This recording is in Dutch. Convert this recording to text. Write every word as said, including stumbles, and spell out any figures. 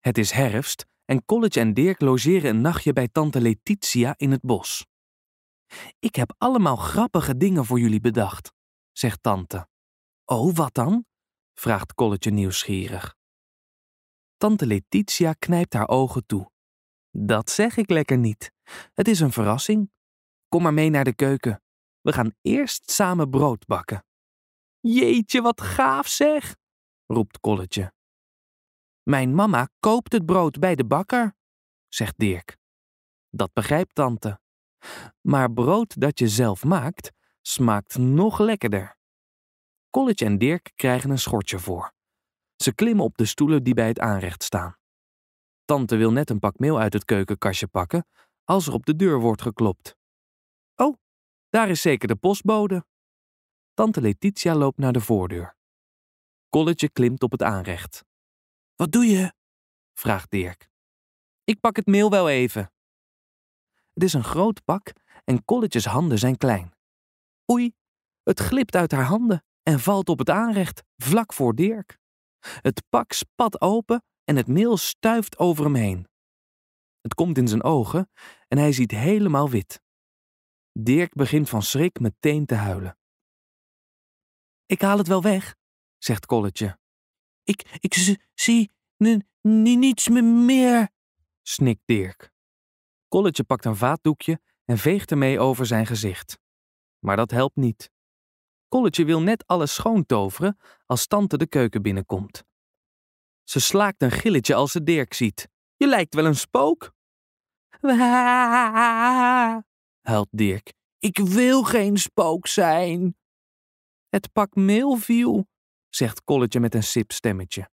Het is herfst en College en Dirk logeren een nachtje bij tante Letitia in het bos. Ik heb allemaal grappige dingen voor jullie bedacht, zegt tante. Oh, wat dan? Vraagt College nieuwsgierig. Tante Letitia knijpt haar ogen toe. Dat zeg ik lekker niet. Het is een verrassing. Kom maar mee naar de keuken. We gaan eerst samen brood bakken. Jeetje, wat gaaf zeg, roept College. Mijn mama koopt het brood bij de bakker, zegt Dirk. Dat begrijpt tante. Maar brood dat je zelf maakt, smaakt nog lekkerder. College en Dirk krijgen een schortje voor. Ze klimmen op de stoelen die bij het aanrecht staan. Tante wil net een pak meel uit het keukenkastje pakken, als er op de deur wordt geklopt. Oh, daar is zeker de postbode. Tante Letitia loopt naar de voordeur. College klimt op het aanrecht. Wat doe je? Vraagt Dirk. Ik pak het meel wel even. Het is een groot pak en College's handen zijn klein. Oei, het glipt uit haar handen en valt op het aanrecht, vlak voor Dirk. Het pak spat open en het meel stuift over hem heen. Het komt in zijn ogen en hij ziet helemaal wit. Dirk begint van schrik meteen te huilen. Ik haal het wel weg, zegt College. Ik, ik z- zie n- n- niets m- meer, snikt Dirk. College pakt een vaatdoekje en veegt ermee over zijn gezicht. Maar dat helpt niet. College wil net alles schoontoveren als tante de keuken binnenkomt. Ze slaakt een gilletje als ze Dirk ziet. Je lijkt wel een spook. Waaah, huilt Dirk. Ik wil geen spook zijn. Het pak meel viel, zegt College met een sip stemmetje.